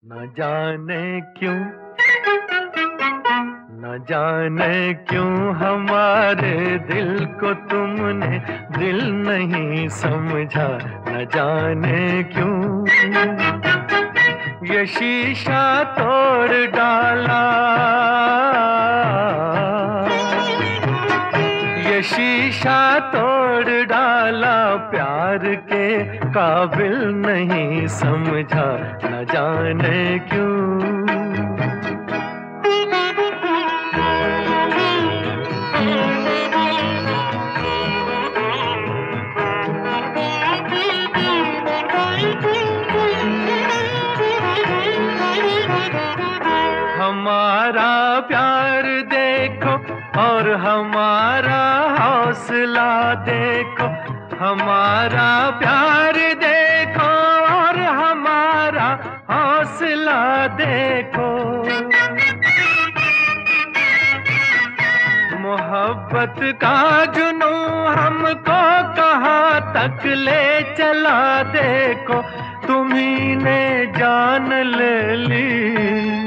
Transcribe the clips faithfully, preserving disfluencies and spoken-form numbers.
न जाने क्यों, न जाने क्यों हमारे दिल को तुमने दिल नहीं समझा। न जाने क्यों ये शीशा तोड़ डाला, ये शीशा तोड़ डाला, प्यार के काबिल नहीं समझा। न जाने क्यों। हमारा प्यार देखो और हमारा हौसला देखो, हमारा प्यार देखो और हमारा हौसला देखो। मोहब्बत का जुनून हमको कहाँ तक ले चला देखो, तुम्ही ने जान ले ली,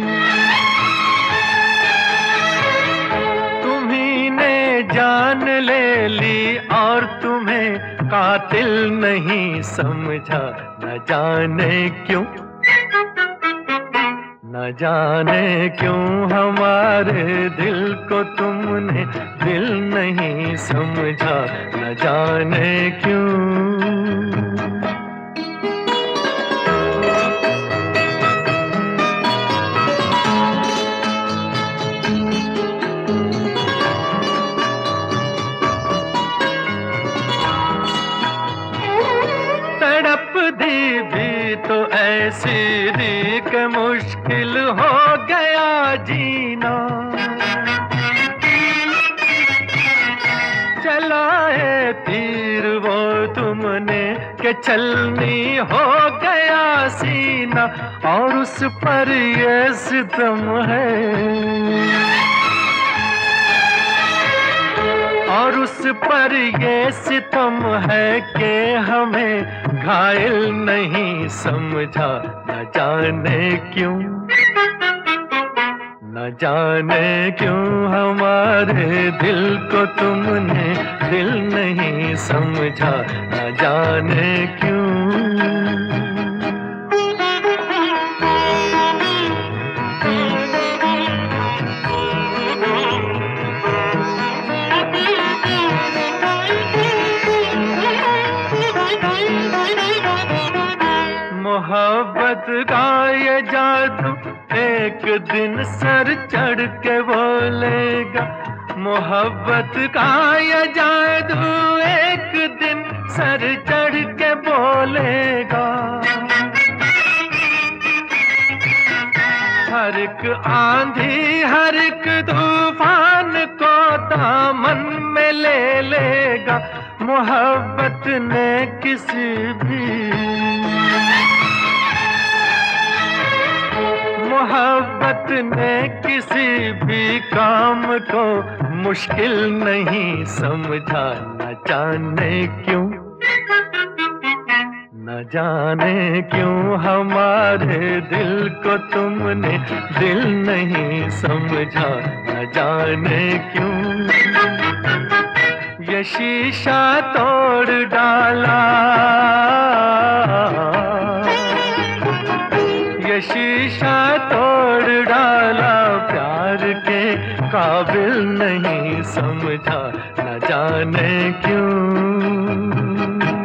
जान ले ली और तुम्हें कातिल नहीं समझा। न जाने क्यों, न जाने क्यों हमारे दिल को तुमने दिल नहीं समझा। न जाने क्यों। तड़प दी भी तो ऐसी दी कि मुश्किल हो गया जीना। चलाए तीर वो तुमने कि छलनी हो गया सीना, और उस पर ये सितम है, और उस पर ये सितम है कि हमें घायल नहीं समझा। न जाने क्यों, न जाने क्यों हमारे दिल को तुमने दिल नहीं समझा। न जाने क्यों। मोहब्बत का ये जादू एक दिन सर चढ़ के बोलेगा, मोहब्बत का ये जादू एक दिन सर चढ़ के बोलेगा। हर एक आंधी हर एक तूफान को दामन में ले लेगा। मोहब्बत ने किसी भी मोहब्बत ने किसी भी काम को मुश्किल नहीं समझा। न जाने क्यों, न जाने क्यों हमारे दिल को तुमने दिल नहीं समझा। न जाने क्यों ये शीशा तोड़ डाला, ये शीशा तोड़ डाला, प्यार के काबिल नहीं समझा। न जाने क्यों।